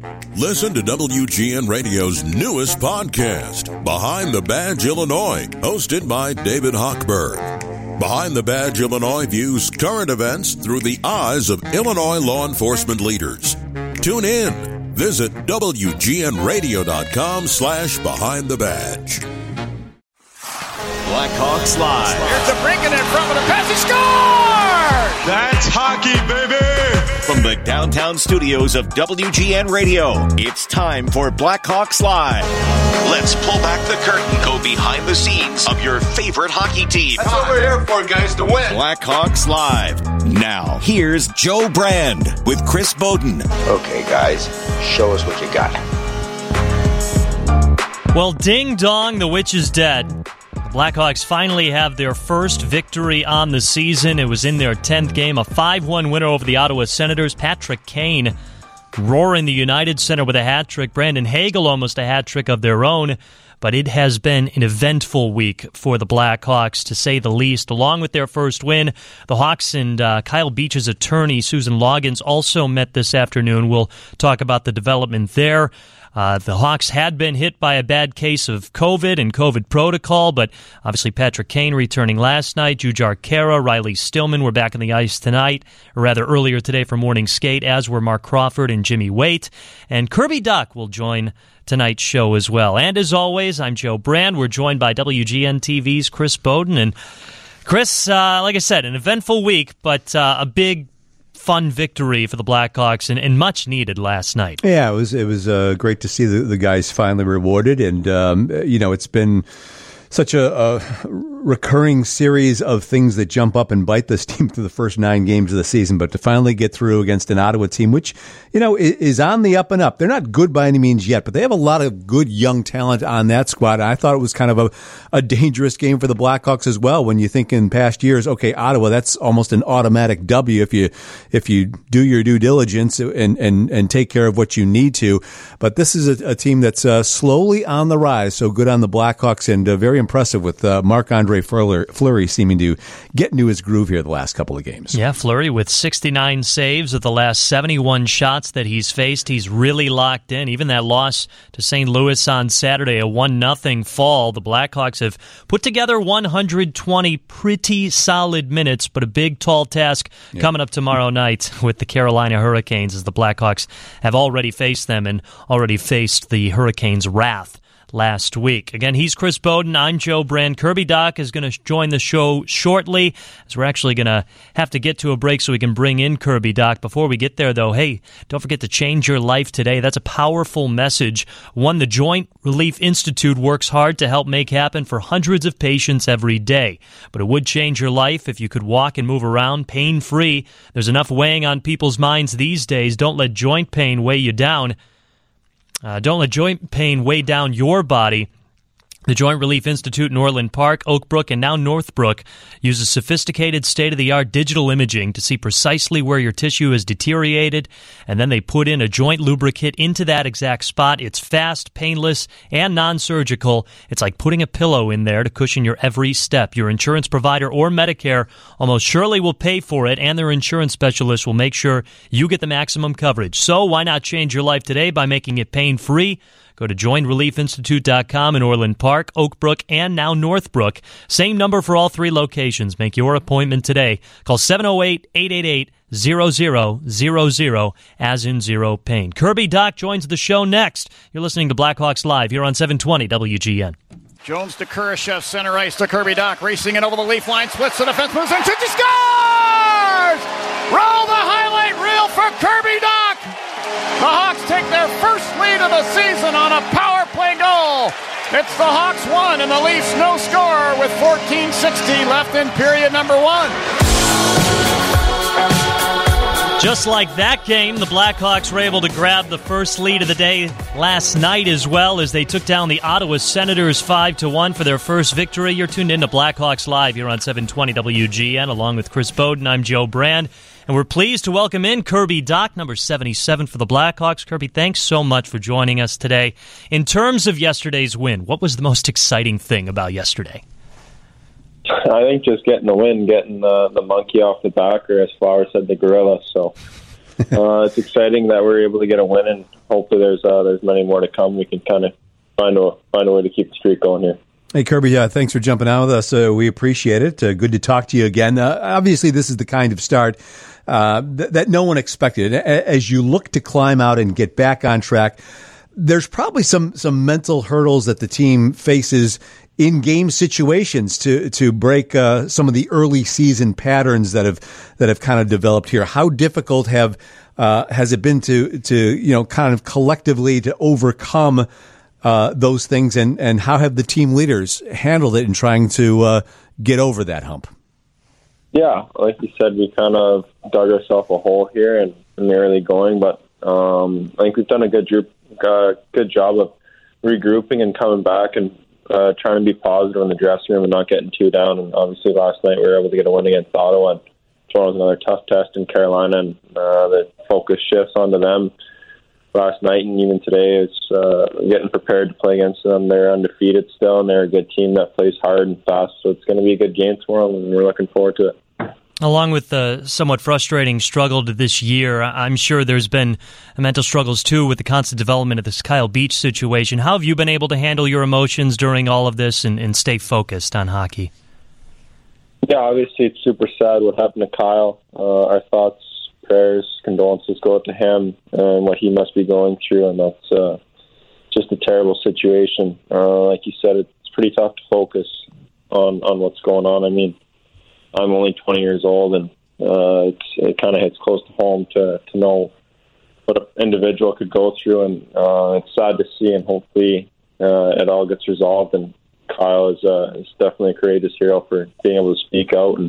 Listen to WGN Radio's newest podcast, Behind the Badge Illinois, hosted by David Hochberg. Behind the Badge Illinois views current events through the eyes of Illinois law enforcement leaders. Tune in. Visit WGNRadio.com/Behind the Badge. Blackhawks Live. Here's the Brinken in front with a pass. He scores! That's hockey, baby! From the downtown studios of WGN Radio, it's time for Blackhawks Live. Let's pull back the curtain, go behind the scenes of your favorite hockey team. That's what we're here for, guys, to win. Blackhawks Live. Now, here's Joe Brand with Chris Bowden. Okay, guys, show us what you got. Well, ding dong, the witch is dead. The Blackhawks finally have their first victory on the season. It was in their 10th game, a 5-1 winner over the Ottawa Senators. Patrick Kane roaring the United Center with a hat trick. Brandon Hagel almost a hat trick of their own. But it has been an eventful week for the Blackhawks, to say the least. Along with their first win, the Hawks and Kyle Beach's attorney, Susan Loggins, also met this afternoon. We'll talk about the development there. The Hawks had been hit by a bad case of COVID and COVID protocol, but obviously Patrick Kane returning last night. Jujhar Khaira, Riley Stillman were back on the ice tonight, or rather earlier today for morning skate, as were Mark Crawford and Jimmy Waite. And Kirby Dach will join tonight's show as well. And as always, I'm Joe Brand. We're joined by WGN TV's Chris Bowden. And Chris, like I said, an eventful week, but a big fun victory for the Blackhawks and much needed last night. Yeah, it was great to see the guys finally rewarded, and it's been such a recurring series of things that jump up and bite this team through the first 9 games of the season, but to finally get through against an Ottawa team, which, is on the up and up. They're not good by any means yet, but they have a lot of good young talent on that squad. I thought it was kind of a dangerous game for the Blackhawks as well. When you think in past years, okay, Ottawa, that's almost an automatic W if you do your due diligence and take care of what you need to. But this is a team that's slowly on the rise. So good on the Blackhawks, and very impressive with Marc-Andre Fleury seeming to get into his groove here the last couple of games. Yeah, Fleury with 69 saves of the last 71 shots that he's faced. He's really locked in. Even that loss to St. Louis on Saturday, a 1-0 fall. The Blackhawks have put together 120 pretty solid minutes, but a big, tall task coming up tomorrow night with the Carolina Hurricanes, as the Blackhawks have already faced them and already faced the Hurricanes' wrath last week. Again, he's Chris Bowden. I'm Joe Brand. Kirby Dach is going to join the show shortly, as we're actually going to have to get to a break so we can bring in Kirby Dach. Before we get there, though, hey, don't forget to change your life today. That's a powerful message, one the Joint Relief Institute works hard to help make happen for hundreds of patients every day. But it would change your life if you could walk and move around pain-free. There's enough weighing on people's minds these days. Don't let joint pain weigh you down. Don't let joint pain weigh down your body. The Joint Relief Institute in Orland Park, Oak Brook, and now Northbrook uses sophisticated state-of-the-art digital imaging to see precisely where your tissue is deteriorated, and then they put in a joint lubricant into that exact spot. It's fast, painless, and non-surgical. It's like putting a pillow in there to cushion your every step. Your insurance provider or Medicare almost surely will pay for it, and their insurance specialist will make sure you get the maximum coverage. So why not change your life today by making it pain-free? Go to jointreliefinstitute.com in Orland Park, Oak Brook, and now Northbrook. Same number for all 3 locations. Make your appointment today. Call 708-888-0000, as in zero pain. Kirby Dach joins the show next. You're listening to Blackhawks Live here on 720 WGN. Jones to Kurashev, center ice to Kirby Dach, racing it over the leaf line, splits the defense, moves in, shoots, he scores! Roll the highlight reel for Kirby Dach! The Hawks take their first lead of the season on a power play goal. It's the Hawks 1 and the Leafs no score with 14:60 left in period number 1. Just like that game, the Blackhawks were able to grab the first lead of the day last night as well, as they took down the Ottawa Senators 5-1 for their first victory. You're tuned in to Blackhawks Live here on 720 WGN, along with Chris Bowden. I'm Joe Brand. And we're pleased to welcome in Kirby Dach, number 77 for the Blackhawks. Kirby, thanks so much for joining us today. In terms of yesterday's win, what was the most exciting thing about yesterday? I think just getting the win, getting the monkey off the back, or as Flowers said, the gorilla. So It's exciting that we're able to get a win, and hopefully there's many more to come. We can kind of find a way to keep the streak going here. Hey, Kirby, thanks for jumping on with us. We appreciate it. Good to talk to you again. Obviously, this is the kind of start that no one expected. As you look to climb out and get back on track, there's probably some mental hurdles that the team faces in game situations to break some of the early season patterns that have kind of developed here. How difficult has it been to kind of collectively to overcome those things, and how have the team leaders handled it in trying to get over that hump? Yeah, like you said, we kind of dug ourselves a hole here in the early going, but I think we've done a good job of regrouping and coming back and trying to be positive in the dressing room and not getting too down. And obviously last night we were able to get a win against Ottawa, and tomorrow's another tough test in Carolina, and the focus shifts onto them. Last night and even today is getting prepared to play against them. They're undefeated still, and they're a good team that plays hard and fast. So it's going to be a good game tomorrow, and we're looking forward to it. Along with the somewhat frustrating struggle to this year, I'm sure there's been mental struggles too with the constant development of this Kyle Beach situation. How have you been able to handle your emotions during all of this and stay focused on hockey? Yeah, obviously it's super sad what happened to Kyle. Our thoughts, prayers, condolences go out to him and what he must be going through, and that's just a terrible situation. Like you said, it's pretty tough to focus on what's going on. I mean, I'm only 20 years old, and it kind of hits close to home to know what an individual could go through, and it's sad to see, and hopefully it all gets resolved. And Kyle is definitely a courageous hero for being able to speak out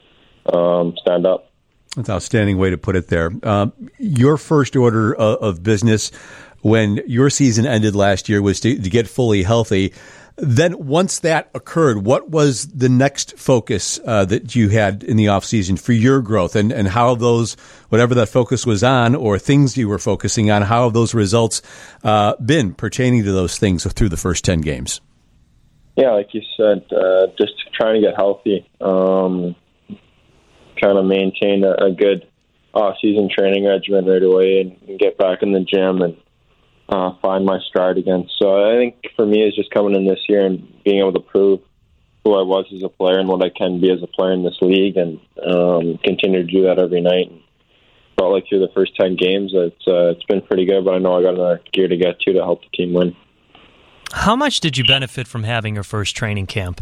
and stand up. That's an outstanding way to put it there. Your first order of business when your season ended last year was to get fully healthy. Then once that occurred, what was the next focus that you had in the offseason for your growth, and how have those, whatever that focus was on or things you were focusing on, how have those results been pertaining to those things through the first 10 games? Yeah, like you said, just trying to get healthy, kind of maintain a good off-season training regimen right away and get back in the gym and find my stride again. So I think for me it's just coming in this year and being able to prove who I was as a player and what I can be as a player in this league, and continue to do that every night. And felt like through the first 10 games it's been pretty good, but I know I got another gear to get to help the team win. How much did you benefit from having your first training camp?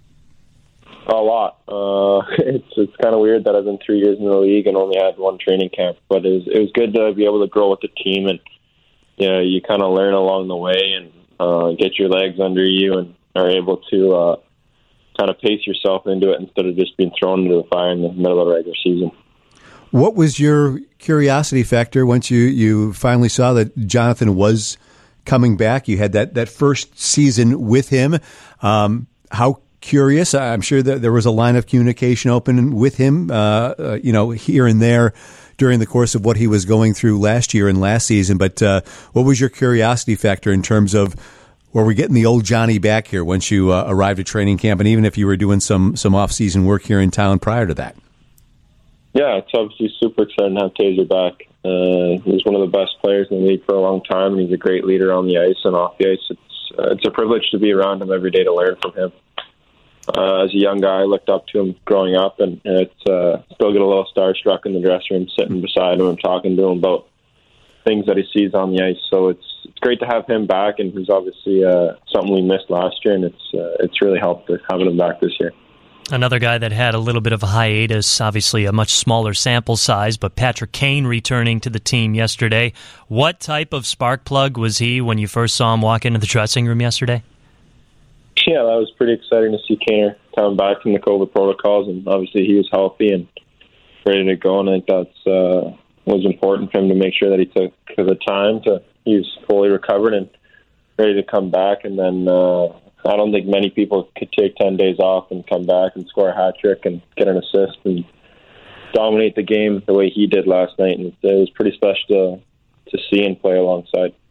A lot. It's kind of weird that I've been 3 years in the league and only had one training camp, but it was good to be able to grow with the team, and you kind of learn along the way and get your legs under you and are able to kind of pace yourself into it instead of just being thrown into the fire in the middle of the regular season. What was your curiosity factor once you finally saw that Jonathan was coming back? You had that first season with him. How curious? I'm sure that there was a line of communication open with him, here and there during the course of what he was going through last year and last season. But what was your curiosity factor in terms of, were we getting the old Johnny back here once you arrived at training camp, and even if you were doing some off-season work here in town prior to that? Yeah, it's obviously super exciting to have Taser back. He's one of the best players in the league for a long time, and he's a great leader on the ice and off the ice. It's a privilege to be around him every day to learn from him. As a young guy, I looked up to him growing up, and it's still get a little starstruck in the dressing room, sitting beside him and talking to him about things that he sees on the ice. So it's great to have him back, and he's obviously something we missed last year, and it's really helped us having him back this year. Another guy that had a little bit of a hiatus, obviously a much smaller sample size, but Patrick Kane returning to the team yesterday. What type of spark plug was he when you first saw him walk into the dressing room yesterday? Yeah, that was pretty exciting to see Kaner coming back from the COVID protocols, and obviously he was healthy and ready to go, and I think that's was important for him to make sure that he took the time he was fully recovered and ready to come back. And then I don't think many people could take 10 days off and come back and score a hat trick and get an assist and dominate the game the way he did last night, and it was pretty special to see and play alongside.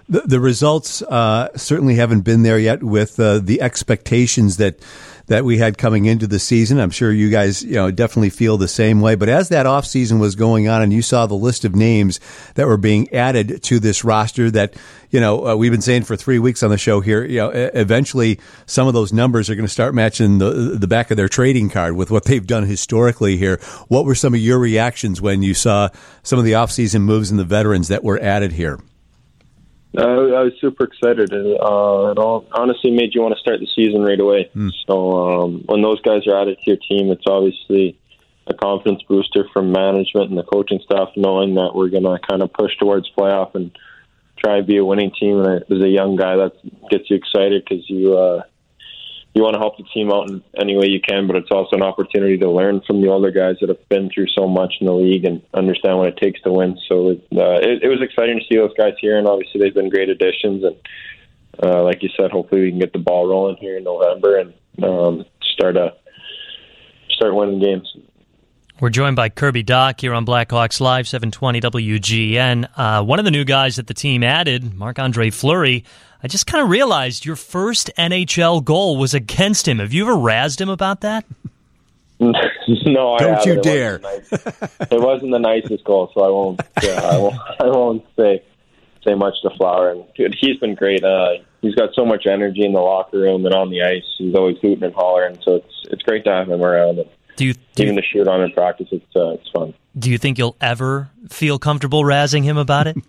The results certainly haven't been there yet with the expectations that we had coming into the season. I'm sure you guys definitely feel the same way. But as that offseason was going on and you saw the list of names that were being added to this roster that, we've been saying for 3 weeks on the show here, eventually some of those numbers are going to start matching the back of their trading card with what they've done historically here. What were some of your reactions when you saw some of the offseason moves and the veterans that were added here? I was super excited. It honestly made you want to start the season right away. So when those guys are added to your team, it's obviously a confidence booster from management and the coaching staff, knowing that we're going to kind of push towards playoff and try and be a winning team. And as a young guy, that gets you excited because you want to help the team out in any way you can, but it's also an opportunity to learn from the older guys that have been through so much in the league and understand what it takes to win. So it was exciting to see those guys here, and obviously they've been great additions. And like you said, hopefully we can get the ball rolling here in November and start winning games. We're joined by Kirby Dach here on Blackhawks Live, 720 WGN. One of the new guys that the team added, Marc-Andre Fleury, I just kind of realized your first NHL goal was against him. Have you ever razzed him about that? No, I haven't. Don't you dare. It wasn't the nicest goal, so I won't say much to Flower. And dude, he's been great. He's got so much energy in the locker room and on the ice. He's always hooting and hollering, so it's great to have him around. Even to shoot on in practice, it's fun. Do you think you'll ever feel comfortable razzing him about it?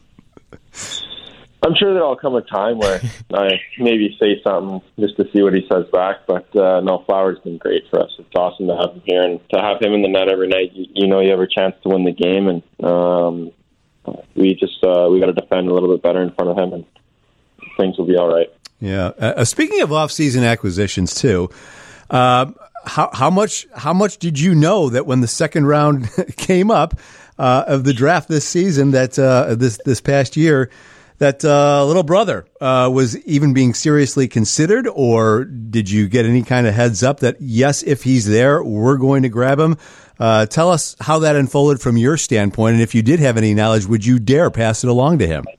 I'm sure there'll come a time where I maybe say something just to see what he says back. But no, Flower's been great for us. It's awesome to have him here and to have him in the net every night. You have a chance to win the game, and we got to defend a little bit better in front of him, and things will be all right. Yeah. Speaking of off-season acquisitions too. How much did you know that when the second round came up of the draft this season, that this past year, that little brother was even being seriously considered, or did you get any kind of heads up that yes, if he's there, we're going to grab him? Tell us how that unfolded from your standpoint, and if you did have any knowledge, would you dare pass it along to him?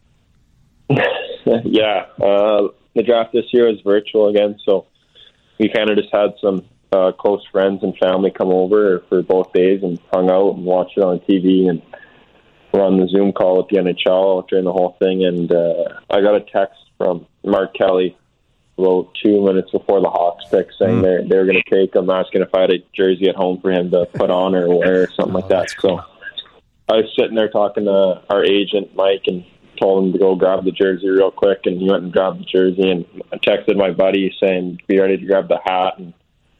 Yeah, the draft this year is virtual again, so we kind of just had some close friends and family come over for both days and hung out and watched it on TV, and we're on the Zoom call with the NHL during the whole thing. And I got a text from Mark Kelly about 2 minutes before the Hawks pick saying they were going to take him, asking if I had a jersey at home for him to put on or wear or something like that. So I was sitting there talking to our agent, Mike, and told him to go grab the jersey real quick, and he went and grabbed the jersey, and I texted my buddy saying, be ready to grab the hat. And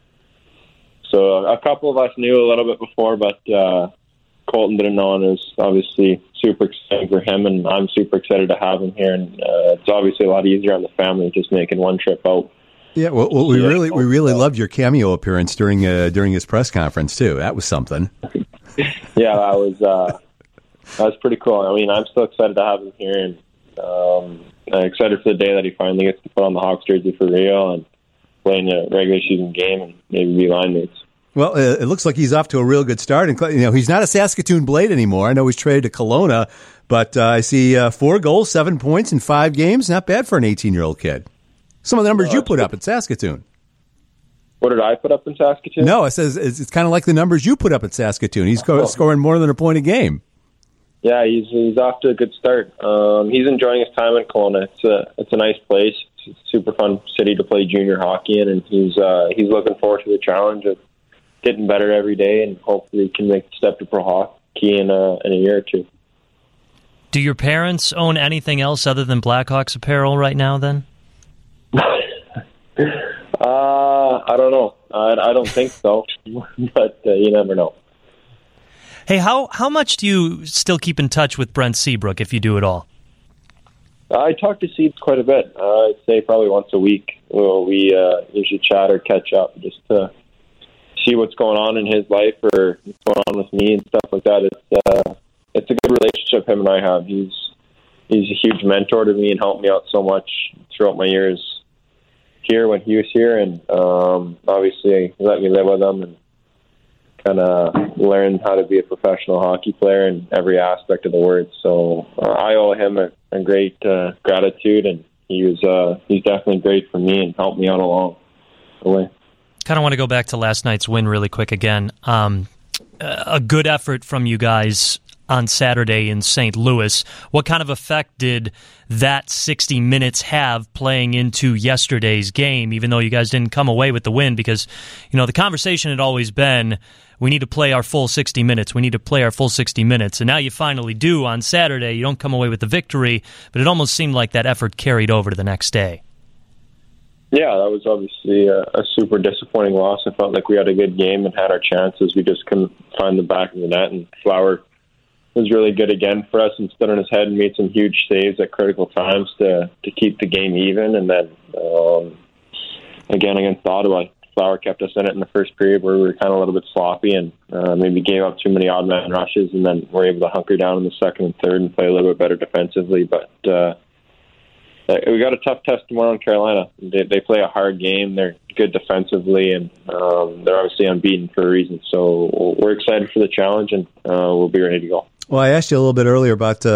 so a couple of us knew a little bit before, but Colton didn't know, and it was obviously super exciting for him, and I'm super excited to have him here. And it's obviously a lot easier on the family just making one trip out. Yeah, well, we really loved your cameo appearance during his press conference too. That was something. Yeah, that was pretty cool. I mean, I'm still excited to have him here, and I'm excited for the day that he finally gets to put on the Hawks jersey for real and play in a regular season game and maybe be line mates. Well, it looks like he's off to a real good start. And he's not a Saskatoon Blade anymore. I know he's traded to Kelowna, but I see 4 goals, 7 points in 5 games. Not bad for an 18-year-old kid. Some of the numbers you put up at Saskatoon. What did I put up in Saskatoon? No, it says it's kind of like the numbers you put up at Saskatoon. He's scoring more than a point a game. Yeah, he's off to a good start. He's enjoying his time in Kelowna. It's a nice place. It's a super fun city to play junior hockey in, and he's looking forward to the challenge of getting better every day, and hopefully can make the step to pro hockey in a year or two. Do your parents own anything else other than Blackhawks apparel right now, then? I don't know. I don't think so, but you never know. Hey, how much do you still keep in touch with Brent Seabrook, if you do at all? I talk to Seabs quite a bit. I'd say probably once a week. We usually chat or catch up just to see what's going on in his life or what's going on with me and stuff like that. It's a good relationship him and I have. He's a huge mentor to me and helped me out so much throughout my years here when he was here, and obviously he let me live with him, and kind of learn how to be a professional hockey player in every aspect of the word. So I owe him a great gratitude, and he's definitely great for me and helped me out along the way. Kind of want to go back to last night's win really quick again. A good effort from you guys on Saturday in St. Louis. What kind of effect did that 60 minutes have playing into yesterday's game, even though you guys didn't come away with the win? Because, the conversation had always been, we need to play our full 60 minutes. We need to play our full 60 minutes. And now you finally do on Saturday. You don't come away with the victory, but it almost seemed like that effort carried over to the next day. Yeah, that was obviously a super disappointing loss. I felt like we had a good game and had our chances. We just couldn't find the back of the net, and Flower was really good again for us and stood on his head and made some huge saves at critical times to keep the game even. And then, again, against Ottawa, Flower kept us in it in the first period where we were kind of a little bit sloppy and maybe gave up too many odd man rushes, and then we're able to hunker down in the second and third and play a little bit better defensively. But we got a tough test tomorrow in Carolina. They play a hard game. They're good defensively, and they're obviously unbeaten for a reason. So we're excited for the challenge, and we'll be ready to go. Well, I asked you a little bit earlier about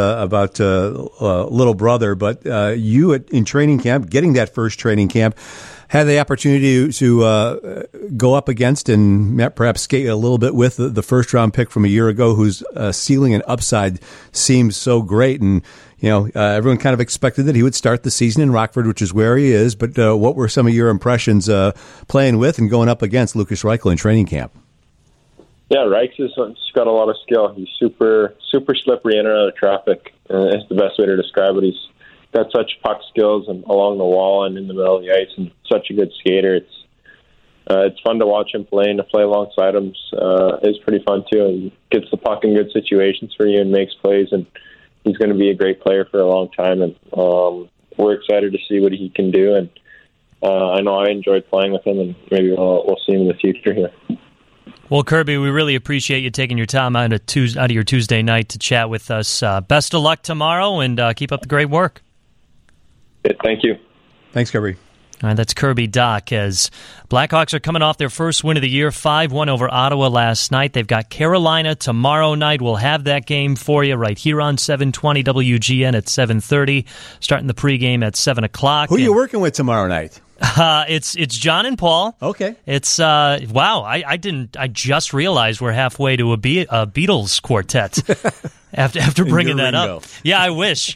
little brother, but you in training camp, getting that first training camp, had the opportunity to go up against and perhaps skate a little bit with the first-round pick from a year ago, whose ceiling and upside seems so great. And everyone kind of expected that he would start the season in Rockford, which is where he is. But what were some of your impressions playing with and going up against Lukas Reichel in training camp? Yeah, Reich's got a lot of skill. He's super slippery in and out of traffic. It's the best way to describe it. He's got such puck skills and along the wall and in the middle of the ice, and such a good skater. It's fun to watch him play, and to play alongside him is pretty fun too. He gets the puck in good situations for you and makes plays, and he's going to be a great player for a long time. And we're excited to see what he can do. And I know I enjoyed playing with him, and maybe we'll see him in the future here. Well, Kirby, we really appreciate you taking your time out of your Tuesday night to chat with us. Best of luck tomorrow, and keep up the great work. Thank you. Thanks, Kirby. All right, that's Kirby Dach, as Blackhawks are coming off their first win of the year, 5-1 over Ottawa last night. They've got Carolina tomorrow night. We'll have that game for you right here on 720 WGN at 7:30, starting the pregame at 7 o'clock. Who are you working with tomorrow night? It's John and Paul. Okay. It's wow. I just realized we're halfway to a Beatles quartet after bringing that up. Yeah, I wish.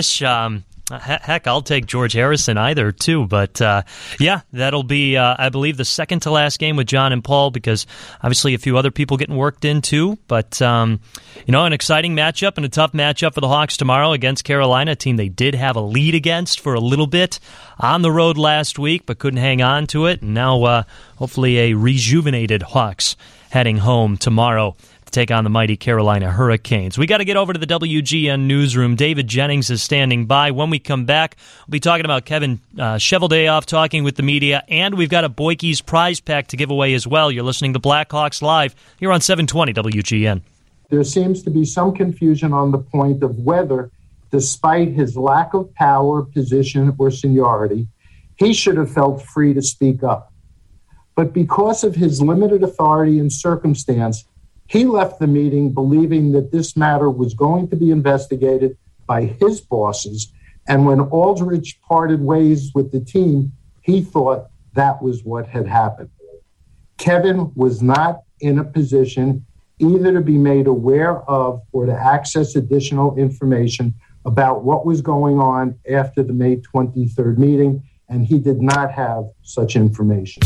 Heck, I'll take George Harrison either, too. But, yeah, that'll be, I believe, the second to last game with John and Paul, because obviously a few other people getting worked in, too. But, an exciting matchup and a tough matchup for the Hawks tomorrow against Carolina, a team they did have a lead against for a little bit on the road last week, but couldn't hang on to it. And now, hopefully, a rejuvenated Hawks heading home tomorrow to take on the mighty Carolina Hurricanes. We got to get over to the WGN newsroom. David Jennings is standing by. When we come back, we'll be talking about Kevin Cheveldayoff talking with the media, and we've got a Boykey's prize pack to give away as well. You're listening to Blackhawks Live here on 720 WGN. There seems to be some confusion on the point of whether, despite his lack of power, position, or seniority, he should have felt free to speak up. But because of his limited authority and circumstance, he left the meeting believing that this matter was going to be investigated by his bosses, and when Aldridge parted ways with the team, he thought that was what had happened. Kevin was not in a position either to be made aware of or to access additional information about what was going on after the May 23rd meeting, and he did not have such information.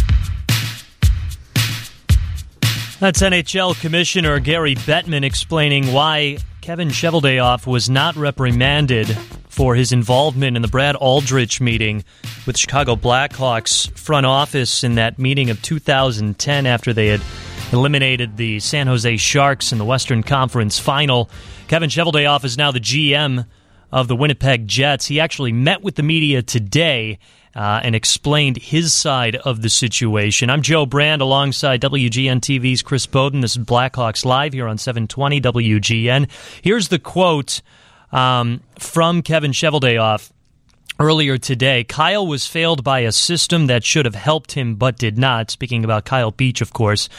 That's NHL Commissioner Gary Bettman explaining why Kevin Cheveldayoff was not reprimanded for his involvement in the Brad Aldrich meeting with Chicago Blackhawks front office in that meeting of 2010 after they had eliminated the San Jose Sharks in the Western Conference Final. Kevin Cheveldayoff is now the GM of the Winnipeg Jets. He actually met with the media today and explained his side of the situation. I'm Joe Brand alongside WGN TV's Chris Bowden. This is Blackhawks Live here on 720 WGN. Here's the quote from Kevin Cheveldayoff earlier today. Kyle was failed by a system that should have helped him but did not. Speaking about Kyle Beach, of course.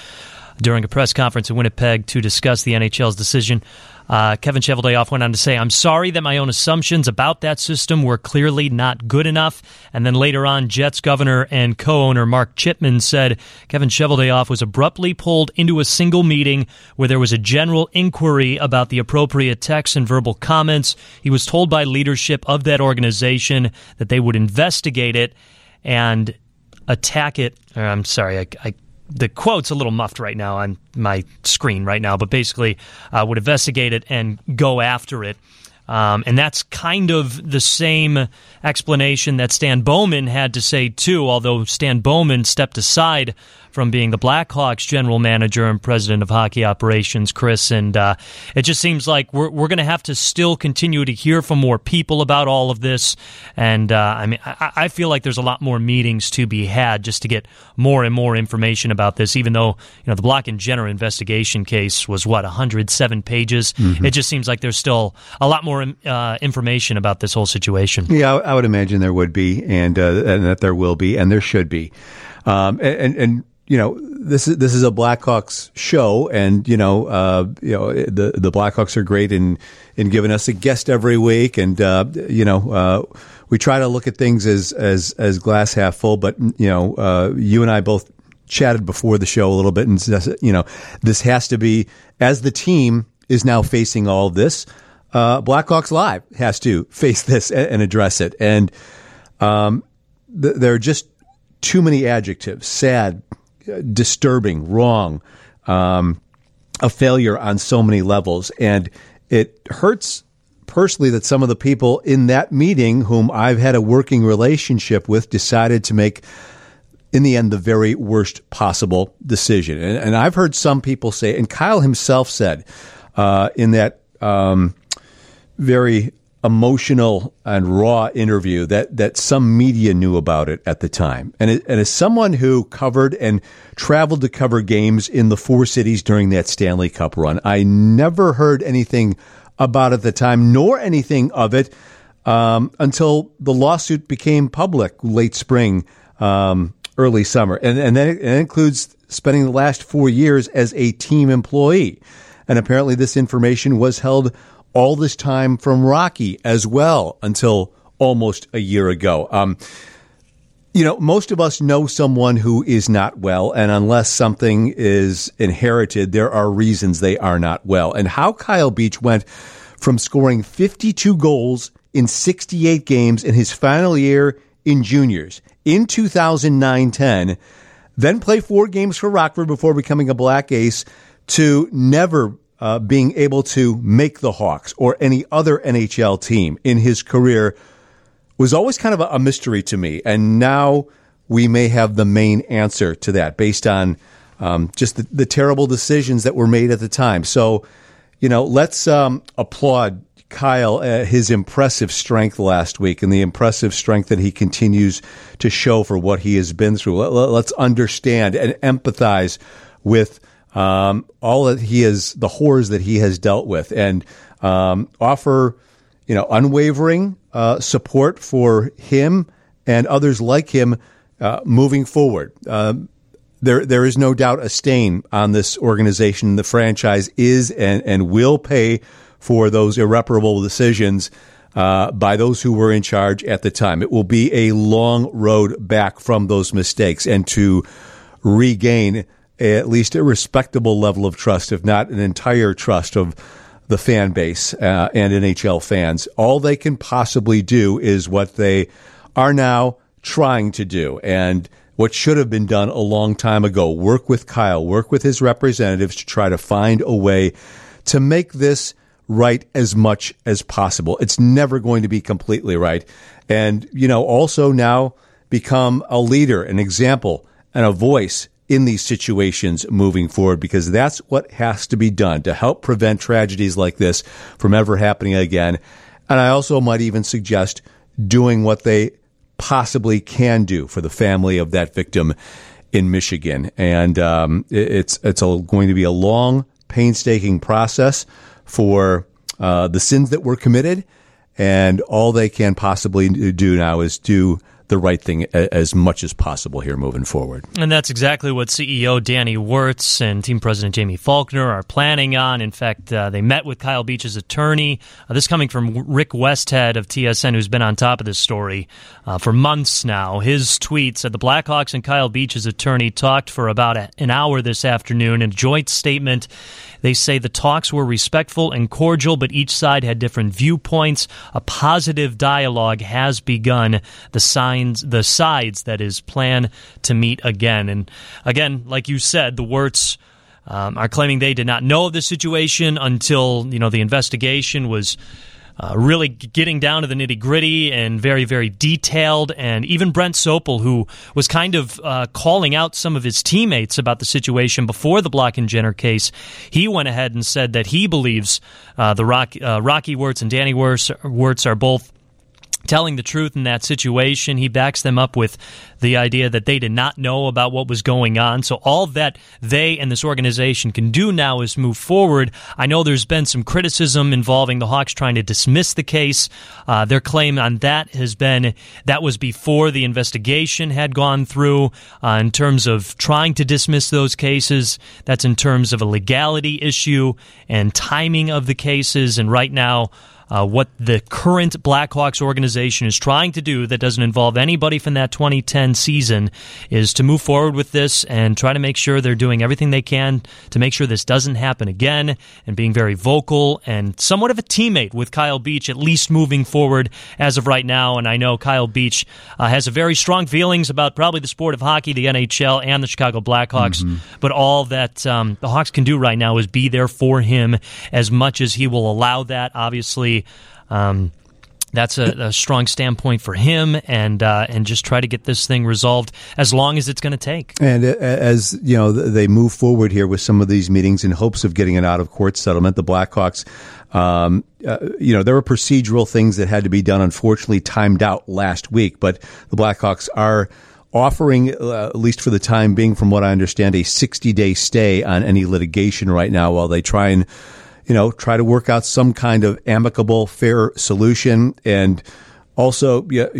during a press conference in Winnipeg to discuss the NHL's decision. Kevin Cheveldayoff went on to say, "I'm sorry that my own assumptions about that system were clearly not good enough." And then later on, Jets governor and co-owner Mark Chipman said Kevin Cheveldayoff was abruptly pulled into a single meeting where there was a general inquiry about the appropriate text and verbal comments. He was told by leadership of that organization that they would investigate it and attack it. I'm sorry, the quote's a little muffed right now on my screen right now, but basically would investigate it and go after it. And that's kind of the same explanation that Stan Bowman had to say, too, although Stan Bowman stepped aside from being the Blackhawks general manager and president of hockey operations, Chris. And it just seems like we're going to have to still continue to hear from more people about all of this. And I feel like there's a lot more meetings to be had just to get more and more information about this, even though the Block and Jenner investigation case was, 107 pages? Mm-hmm. It just seems like there's still a lot more information about this whole situation. Yeah, I would imagine there would be, and that there will be, and there should be. And this is a Blackhawks show, and the Blackhawks are great in giving us a guest every week, and we try to look at things as glass half full. But you and I both chatted before the show a little bit, and this has to be, as the team is now facing all of this, Blackhawks Live has to face this and address it, and there are just too many adjectives: sad, disturbing, wrong, a failure on so many levels. And it hurts personally that some of the people in that meeting, whom I've had a working relationship with, decided to make, in the end, the very worst possible decision. And I've heard some people say, and Kyle himself said in that very emotional and raw interview that some media knew about it at the time. And as someone who covered and traveled to cover games in the four cities during that Stanley Cup run, I never heard anything about it at the time, nor anything of it until the lawsuit became public late spring, early summer. And then it includes spending the last 4 years as a team employee. And apparently this information was held all this time from Rocky as well until almost a year ago. Most of us know someone who is not well, and unless something is inherited, there are reasons they are not well. And how Kyle Beach went from scoring 52 goals in 68 games in his final year in juniors in 2009-10, then play 4 games for Rockford before becoming a Black Ace, to never being able to make the Hawks or any other NHL team in his career was always kind of a mystery to me. And now we may have the main answer to that based on just the terrible decisions that were made at the time. So, let's applaud Kyle, his impressive strength last week and the impressive strength that he continues to show for what he has been through. Let's understand and empathize with all that he is, the horrors that he has dealt with, and offer, unwavering support for him and others like him moving forward. There is no doubt a stain on this organization. The franchise is and will pay for those irreparable decisions by those who were in charge at the time. It will be a long road back from those mistakes and to regain at least a respectable level of trust, if not an entire trust of the fan base and NHL fans. All they can possibly do is what they are now trying to do, and what should have been done a long time ago. Work with Kyle, work with his representatives to try to find a way to make this right as much as possible. It's never going to be completely right. And, also now become a leader, an example, and a voice in these situations moving forward, because that's what has to be done to help prevent tragedies like this from ever happening again. And I also might even suggest doing what they possibly can do for the family of that victim in Michigan. And it's going to be a long, painstaking process for the sins that were committed. And all they can possibly do now is do the right thing as much as possible here moving forward. And that's exactly what CEO Danny Wirtz and team president Jamie Faulkner are planning on. In fact, they met with Kyle Beach's attorney. This coming from Rick Westhead of TSN, who's been on top of this story for months now. His tweet said the Blackhawks and Kyle Beach's attorney talked for about an hour this afternoon. In a joint statement, they say the talks were respectful and cordial, but each side had different viewpoints. A positive dialogue has begun. The sides, that is, plan to meet again. And again, like you said, the Wirtz are claiming they did not know of the situation until the investigation was really getting down to the nitty-gritty and very, very detailed. And even Brent Sopel, who was kind of calling out some of his teammates about the situation before the Block and Jenner case, he went ahead and said that he believes the Rocky Wirtz and Danny Wirtz are both telling the truth in that situation. He backs them up with the idea that they did not know about what was going on. So all that they and this organization can do now is move forward. I know there's been some criticism involving the Hawks trying to dismiss the case. Their claim on that has been that was before the investigation had gone through. In terms of trying to dismiss those cases, that's in terms of a legality issue and timing of the cases. And right now, what the current Blackhawks organization is trying to do that doesn't involve anybody from that 2010 season is to move forward with this and try to make sure they're doing everything they can to make sure this doesn't happen again, and being very vocal and somewhat of a teammate with Kyle Beach, at least moving forward as of right now. And I know Kyle Beach has a very strong feelings about probably the sport of hockey, the NHL, and the Chicago Blackhawks, but all that the Hawks can do right now is be there for him as much as he will allow that. Obviously, that's a strong standpoint for him, and just try to get this thing resolved as long as it's going to take. And as they move forward here with some of these meetings in hopes of getting an out-of-court settlement, the Blackhawks, there were procedural things that had to be done, unfortunately timed out last week, but the Blackhawks are offering, at least for the time being, from what I understand, a 60-day stay on any litigation right now while they try to work out some kind of amicable, fair solution, and also, good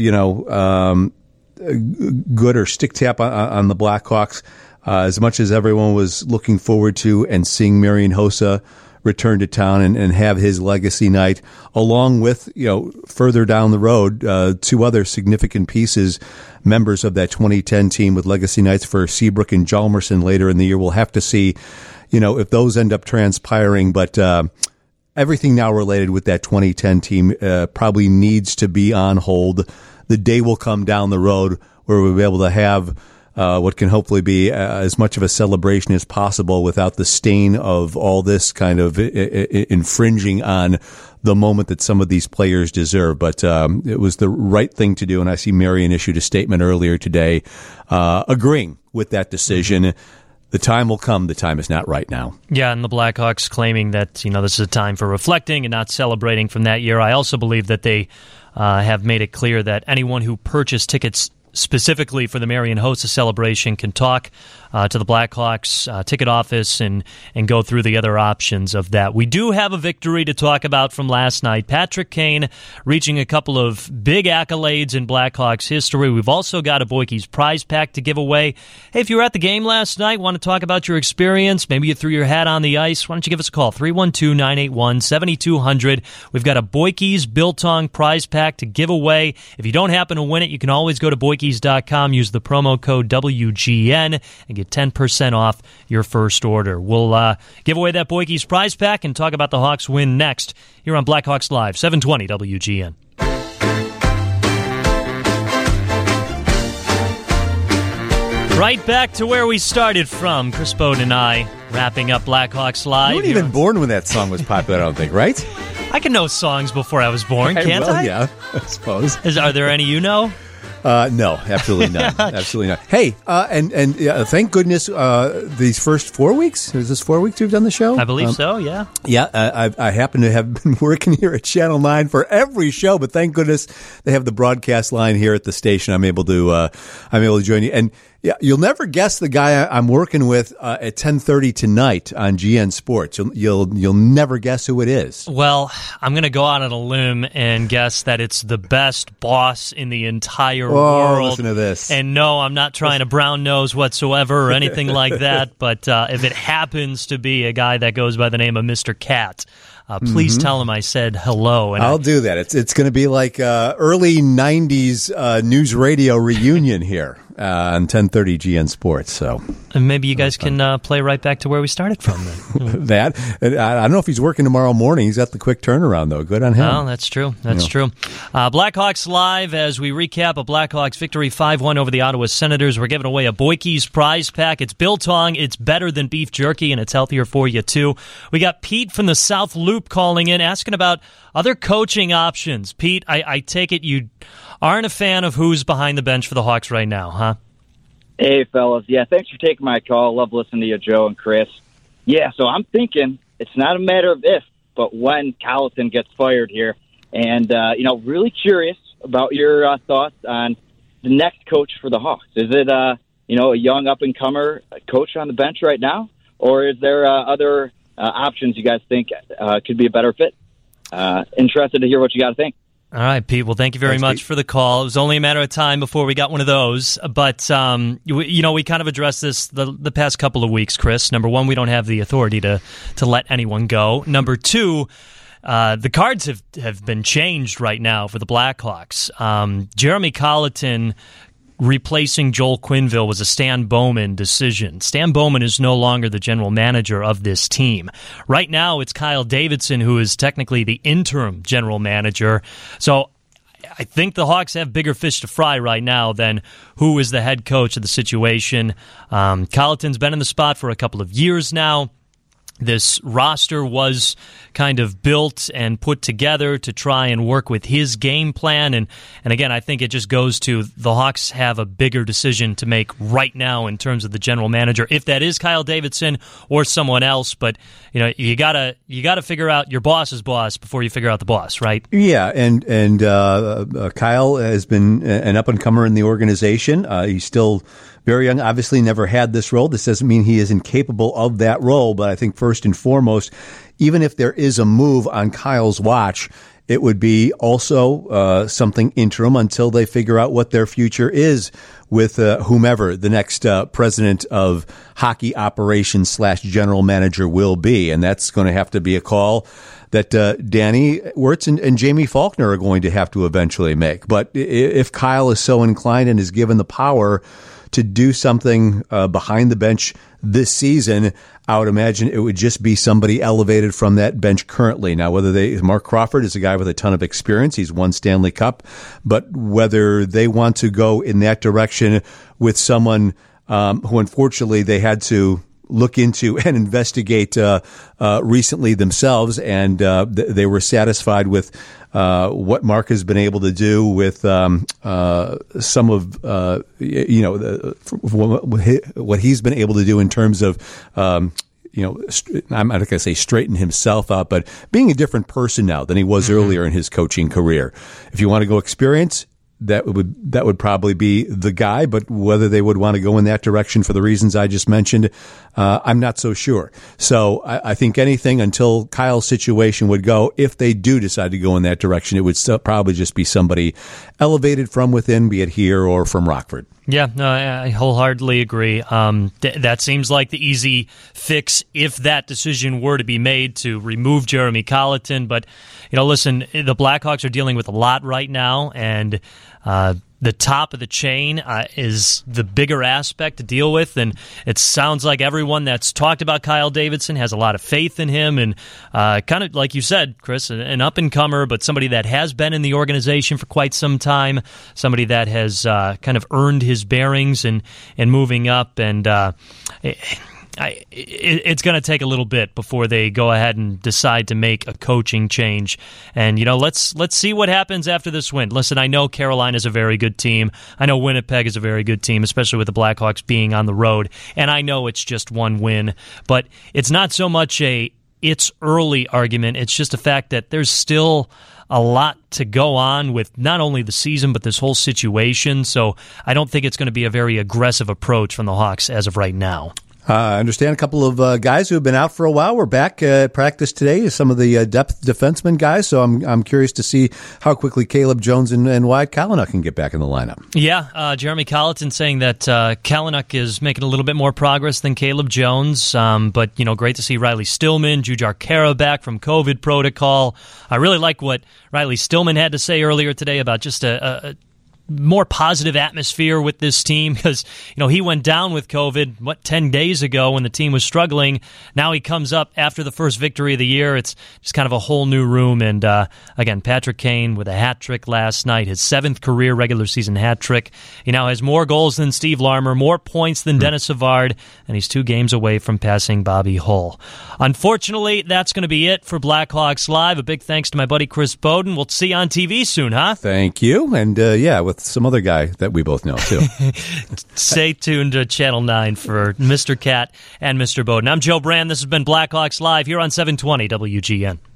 or stick tap on the Blackhawks. As much as everyone was looking forward to and seeing Marian Hossa return to town and have his legacy night, along with, further down the road, two other significant pieces, members of that 2010 team with legacy nights for Seabrook and Hjalmarsson later in the year. We'll have to see if those end up transpiring, but everything now related with that 2010 team probably needs to be on hold. The day will come down the road where we'll be able to have what can hopefully be as much of a celebration as possible without the stain of all this kind of infringing on the moment that some of these players deserve. But it was the right thing to do, and I see Marian issued a statement earlier today agreeing with that decision. The time will come. The time is not right now. Yeah, and the Blackhawks claiming that, this is a time for reflecting and not celebrating from that year. I also believe that they have made it clear that anyone who purchased tickets specifically for the Marian Hossa celebration can talk to the Blackhawks ticket office and go through the other options of that. We do have a victory to talk about from last night. Patrick Kane reaching a couple of big accolades in Blackhawks history. We've also got a Boykey's prize pack to give away. Hey, if you were at the game last night, want to talk about your experience, maybe you threw your hat on the ice, why don't you give us a call, 312-981-7200. We've got a Boykey's Biltong prize pack to give away. If you don't happen to win it, you can always go to Boykey's.com, use the promo code WGN, and get 10% off your first order. We'll give away that Boykey's prize pack and talk about the Hawks win next here on Blackhawks Live, 720 WGN. Right back to where we started from. Chris Bowden and I wrapping up Blackhawks Live. You weren't even born when that song was popular, I don't think, right? I can know songs before I was born, can't I? Yeah, I suppose. Are there any you know? No, absolutely not. Absolutely not. Hey, and thank goodness these first 4 weeks. Is this 4 weeks we've done the show? I believe so. Yeah. Yeah. I happen to have been working here at Channel 9 for every show, but thank goodness they have the broadcast line here at the station. I'm able to join you. And Yeah, you'll never guess the guy I'm working with at 10:30 tonight on GN Sports. You'll never guess who it is. Well, I'm going to go out on a limb and guess that it's the best boss in the entire world. Listen to this. And no, I'm not trying to brown nose whatsoever or anything like that, but if it happens to be a guy that goes by the name of Mr. Cat, please tell him I said hello. And I'll do that. It's going to be like early 90s news radio reunion here on 10:30 GN Sports. So and maybe you guys can play right back to where we started from then. That. I don't know if he's working tomorrow morning. He's got the quick turnaround, though. Good on him. Oh, that's true. That's true. Blackhawks Live, as we recap a Blackhawks victory 5-1 over the Ottawa Senators. We're giving away a Boyke's prize pack. It's biltong. It's better than beef jerky, and it's healthier for you, too. We got Pete from the South Loop calling in, asking about other coaching options. Pete, I take it you aren't a fan of who's behind the bench for the Hawks right now, huh? Hey, fellas. Yeah, thanks for taking my call. Love listening to you, Joe and Chris. Yeah, so I'm thinking it's not a matter of if, but when Colliton gets fired here. And, really curious about your thoughts on the next coach for the Hawks. Is it, a young up-and-comer coach on the bench right now? Or is there other options you guys think could be a better fit? Interested to hear what you got to think. All right, Pete. Well, thank you very much for the call. It was only a matter of time before we got one of those. But, we kind of addressed this the past couple of weeks, Chris. Number one, we don't have the authority to let anyone go. Number two, the cards have been changed right now for the Blackhawks. Jeremy Colliton replacing Joel Quenneville was a Stan Bowman decision. Stan Bowman is no longer the general manager of this team. Right now, it's Kyle Davidson, who is technically the interim general manager. So I think the Hawks have bigger fish to fry right now than who is the head coach of the situation. Colliton's been in the spot for a couple of years now. This roster was kind of built and put together to try and work with his game plan. And again, I think it just goes to the Hawks have a bigger decision to make right now in terms of the general manager, if that is Kyle Davidson or someone else. But, you gotta figure out your boss's boss before you figure out the boss, right? Yeah, and Kyle has been an up-and-comer in the organization. He's still very young, obviously never had this role. This doesn't mean he is incapable of that role, but I think first and foremost, even if there is a move on Kyle's watch, it would be also something interim until they figure out what their future is with whomever the next president of hockey operations / general manager will be. And that's going to have to be a call that Danny Wirtz and Jamie Faulkner are going to have to eventually make. But if Kyle is so inclined and is given the power to do something behind the bench this season, I would imagine it would just be somebody elevated from that bench currently. Now, Mark Crawford is a guy with a ton of experience. He's won Stanley Cup. But whether they want to go in that direction with someone who unfortunately they had to look into and investigate recently themselves, and they were satisfied with what Mark has been able to do with some of what he's been able to do in terms of I'm not going to say straighten himself out, but being a different person now than he was earlier in his coaching career. If you want to go experience, that would probably be the guy, but whether they would want to go in that direction for the reasons I just mentioned, I'm not so sure. So I think anything until Kyle's situation would go, if they do decide to go in that direction, it would still probably just be somebody elevated from within, be it here or from Rockford. Yeah, no, I wholeheartedly agree. That seems like the easy fix if that decision were to be made to remove Jeremy Colliton. But, listen, the Blackhawks are dealing with a lot right now, and the top of the chain is the bigger aspect to deal with, and it sounds like everyone that's talked about Kyle Davidson has a lot of faith in him, and kind of like you said, Chris, an up-and-comer, but somebody that has been in the organization for quite some time, somebody that has kind of earned his bearings and moving up, and it's going to take a little bit before they go ahead and decide to make a coaching change. And, let's see what happens after this win. Listen, I know Carolina's a very good team. I know Winnipeg is a very good team, especially with the Blackhawks being on the road. And I know it's just one win. But it's not so much it's early argument. It's just a fact that there's still a lot to go on with not only the season but this whole situation. So I don't think it's going to be a very aggressive approach from the Hawks as of right now. I understand a couple of guys who have been out for a while. We're back at practice today, some of the depth defenseman guys, so I'm curious to see how quickly Caleb Jones and Wyatt Kalynuk can get back in the lineup. Yeah, Jeremy Colleton saying that Kalynuk is making a little bit more progress than Caleb Jones, but great to see Riley Stillman, Jujhar Khaira back from COVID protocol. I really like what Riley Stillman had to say earlier today about just a more positive atmosphere with this team because, he went down with COVID, 10 days ago when the team was struggling. Now he comes up after the first victory of the year. It's just kind of a whole new room. And, again, Patrick Kane with a hat trick last night, his 7th career regular season hat trick. He now has more goals than Steve Larmer, more points than Dennis Savard, and he's 2 games away from passing Bobby Hull. Unfortunately, that's going to be it for Blackhawks Live. A big thanks to my buddy Chris Bowden. We'll see you on TV soon, huh? Thank you. And, with some other guy that we both know, too. Stay tuned to Channel 9 for Mr. Cat and Mr. Bowden. I'm Joe Brand. This has been Blackhawks Live here on 720 WGN.